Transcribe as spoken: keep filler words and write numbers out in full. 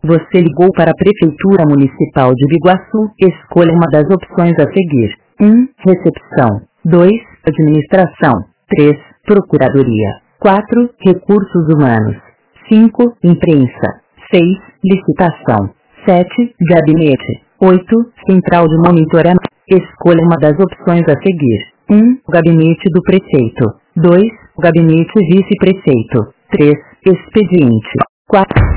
Você ligou para a Prefeitura Municipal de Biguaçu. Escolha uma das opções a seguir. um. Recepção. dois. Administração. três. Procuradoria. quatro. Recursos humanos. cinco. Imprensa. seis. Licitação. sete. Gabinete. oito. Central de monitoramento. Escolha uma das opções a seguir. um. Gabinete do prefeito. dois. Gabinete vice-prefeito. três. Expediente. quatro.